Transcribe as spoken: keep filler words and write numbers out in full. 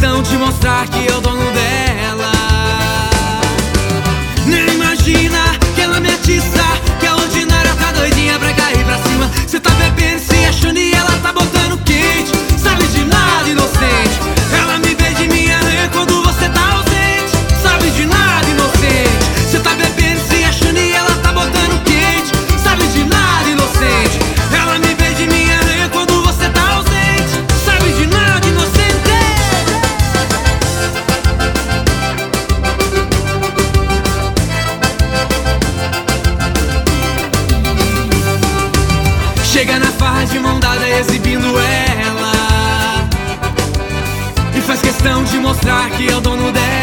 questão de mostrar que eu dono dela. Nem imagina que ela me atiça, que a ordinária tá doidinha pra cair pra cima. Cê tá bebendo, se achando e ela tá botando quente. Sabe de nada, inocente. Ela me vê de minha rã quando você tá ausente. Sabe de nada, inocente. Cê tá bebendo, se achando e ela tá botando quente. Sabe de nada, inocente. Ela me vê de minha rã quando você tá ausente. Sabe de nada, inocente. Chega na farra de mão dada exibindo ela, e faz questão de mostrar que é o dono dela.